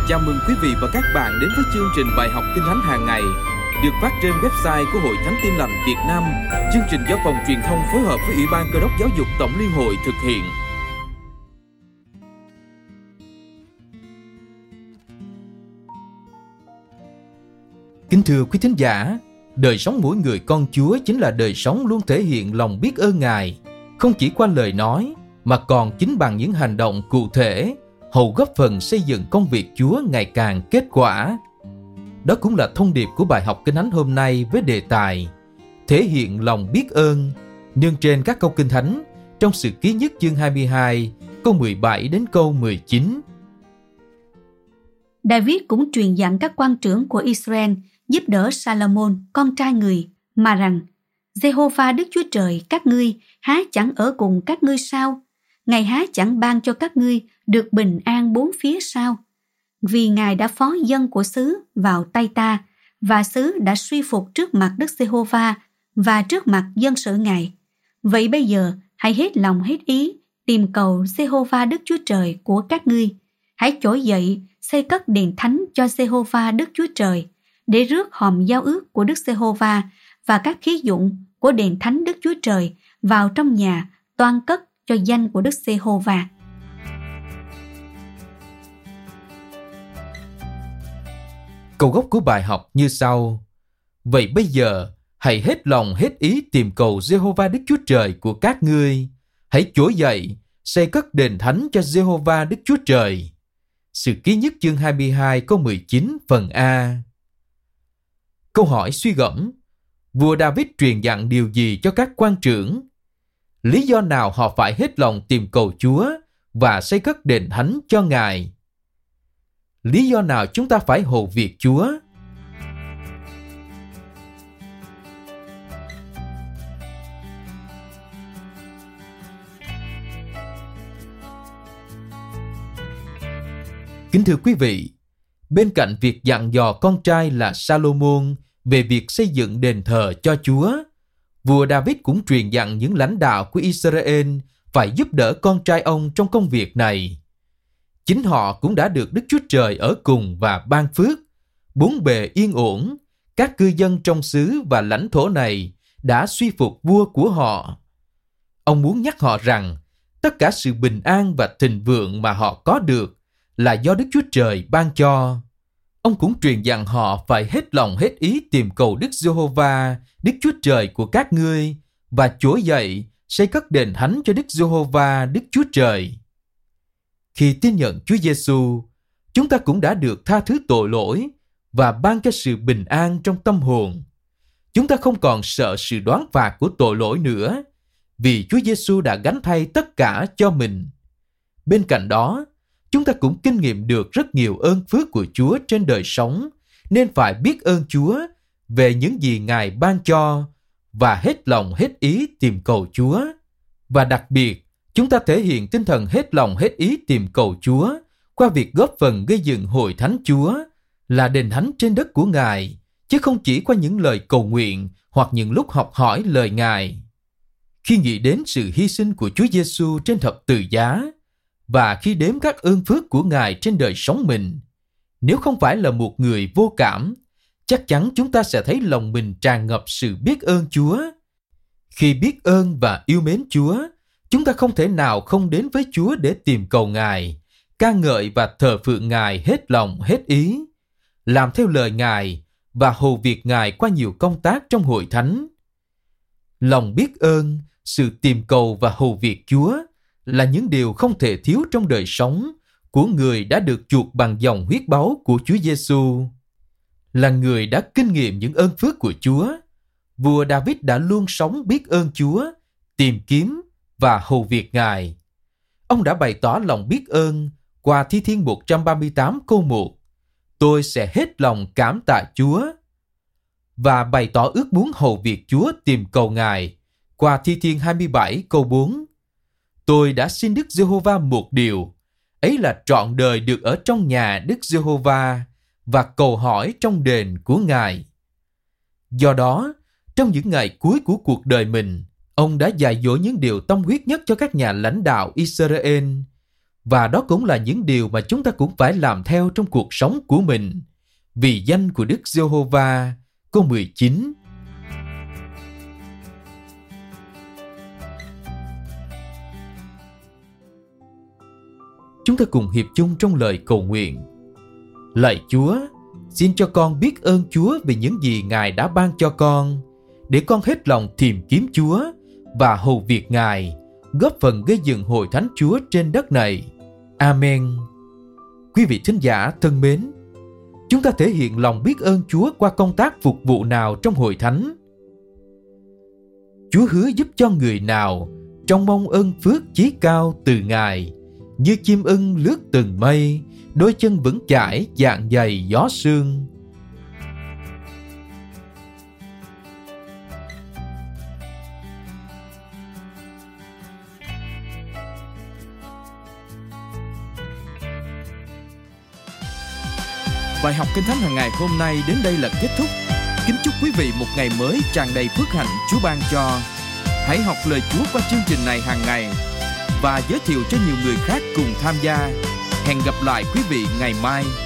Chào mừng quý vị và các bạn đến với chương trình bài học Kinh Thánh hàng ngày được phát trên website của Hội Thánh Tin Lành Việt Nam. Chương trình do Phòng Truyền thông phối hợp với Ủy ban Cơ đốc Giáo dục Tổng Liên hội thực hiện. Kính thưa quý thính giả, đời sống mỗi người con Chúa chính là đời sống luôn thể hiện lòng biết ơn Ngài, không chỉ qua lời nói mà còn chính bằng những hành động cụ thể, hầu góp phần xây dựng công việc Chúa ngày càng kết quả. Đó cũng là thông điệp của bài học Kinh Thánh hôm nay với đề tài thể hiện lòng biết ơn, nương trên các câu Kinh Thánh trong Sử Ký Nhất chương 22, câu 17 đến câu 19. David cũng truyền dặn các quan trưởng của Israel giúp đỡ Salomon, con trai người, mà rằng: Giê-hô-va Đức Chúa Trời các ngươi há chẳng ở cùng các ngươi sao? Ngài há chẳng ban cho các ngươi được bình an bốn phía sao? Vì Ngài đã phó dân của xứ vào tay ta, và xứ đã suy phục trước mặt Đức Giê-hô-va và trước mặt dân sự Ngài. Vậy bây giờ hãy hết lòng hết ý tìm cầu Giê-hô-va Đức Chúa Trời của các ngươi. Hãy trỗi dậy xây cất đền thánh cho Giê-hô-va Đức Chúa Trời, để rước hòm giao ước của Đức Giê-hô-va và các khí dụng của đền thánh Đức Chúa Trời vào trong nhà, toan cất cho danh của Đức Giê-hô-va. Câu gốc của bài học như sau: Vậy bây giờ hãy hết lòng hết ý tìm cầu Giê-hô-va Đức Chúa Trời của các ngươi. Hãy trỗi dậy xây cất đền thánh cho Giê-hô-va Đức Chúa Trời. Sử Ký Nhất chương 22 câu 19 phần A. Câu hỏi suy gẫm: vua David truyền dặn điều gì cho các quan trưởng? Lý do nào họ phải hết lòng tìm cầu Chúa và xây cất đền thánh cho Ngài? Lý do nào chúng ta phải hầu việc Chúa? Kính thưa quý vị, bên cạnh việc dặn dò con trai là Salomon về việc xây dựng đền thờ cho Chúa, vua David cũng truyền dặn những lãnh đạo của Israel phải giúp đỡ con trai ông trong công việc này. Chính họ cũng đã được Đức Chúa Trời ở cùng và ban phước, bốn bề yên ổn. Các cư dân trong xứ và lãnh thổ này đã suy phục vua của họ. Ông muốn nhắc họ rằng tất cả sự bình an và thịnh vượng mà họ có được là do Đức Chúa Trời ban cho. Ông cũng truyền dặn họ phải hết lòng hết ý tìm cầu Đức Giê-hô-va, Đức Chúa Trời của các ngươi, và trỗi dậy xây cất đền thánh cho Đức Giê-hô-va, Đức Chúa Trời. Khi tin nhận Chúa Giêsu, chúng ta cũng đã được tha thứ tội lỗi và ban cho sự bình an trong tâm hồn. Chúng ta không còn sợ sự đoán phạt của tội lỗi nữa, vì Chúa Giêsu đã gánh thay tất cả cho mình. Bên cạnh đó, chúng ta cũng kinh nghiệm được rất nhiều ơn phước của Chúa trên đời sống, nên phải biết ơn Chúa về những gì Ngài ban cho và hết lòng hết ý tìm cầu Chúa. Và đặc biệt, chúng ta thể hiện tinh thần hết lòng hết ý tìm cầu Chúa qua việc góp phần gây dựng hội thánh Chúa, là đền thánh trên đất của Ngài, chứ không chỉ qua những lời cầu nguyện hoặc những lúc học hỏi lời Ngài. Khi nghĩ đến sự hy sinh của Chúa Giêsu trên thập tự giá, và khi đếm các ơn phước của Ngài trên đời sống mình, nếu không phải là một người vô cảm, chắc chắn chúng ta sẽ thấy lòng mình tràn ngập sự biết ơn Chúa. Khi biết ơn và yêu mến Chúa, chúng ta không thể nào không đến với Chúa để tìm cầu Ngài, ca ngợi và thờ phượng Ngài hết lòng hết ý, làm theo lời Ngài và hầu việc Ngài qua nhiều công tác trong hội thánh. Lòng biết ơn, sự tìm cầu và hầu việc Chúa là những điều không thể thiếu trong đời sống của người đã được chuộc bằng dòng huyết báu của Chúa Giêsu. Là người đã kinh nghiệm những ơn phước của Chúa, vua David đã luôn sống biết ơn Chúa, tìm kiếm và hầu việc Ngài. Ông đã bày tỏ lòng biết ơn qua Thi Thiên 138 câu 1: Tôi sẽ hết lòng cảm tạ Chúa. Và bày tỏ ước muốn hầu việc Chúa tìm cầu Ngài qua Thi Thiên 27 câu 4: Tôi đã xin Đức Giê-hô-va một điều, ấy là trọn đời được ở trong nhà Đức Giê-hô-va và cầu hỏi trong đền của Ngài. Do đó, trong những ngày cuối của cuộc đời mình, ông đã dạy dỗ những điều tâm huyết nhất cho các nhà lãnh đạo Israel Và đó cũng là những điều mà chúng ta cũng phải làm theo trong cuộc sống của mình. Vì danh của Đức Giê-hô-va. Câu 19. Chúng ta cùng hiệp chung trong lời cầu nguyện. Lạy Chúa, xin cho con biết ơn Chúa vì những gì Ngài đã ban cho con, để con hết lòng tìm kiếm Chúa và hầu việc Ngài, góp phần gây dựng hội thánh Chúa trên đất này. Amen. Quý vị thính giả thân mến, chúng ta thể hiện lòng biết ơn Chúa qua công tác phục vụ nào trong hội thánh? Chúa hứa giúp cho người nào trong mong ơn phước chí cao từ Ngài, như chim ưng lướt từng mây, đôi chân vững chãi dạng dày gió sương. Bài học Kinh Thánh hàng ngày hôm nay đến đây là kết thúc. Kính chúc quý vị một ngày mới tràn đầy phước hạnh Chúa ban cho. Hãy học lời Chúa qua chương trình này hàng ngày và giới thiệu cho nhiều người khác cùng tham gia. Hẹn gặp lại quý vị ngày mai.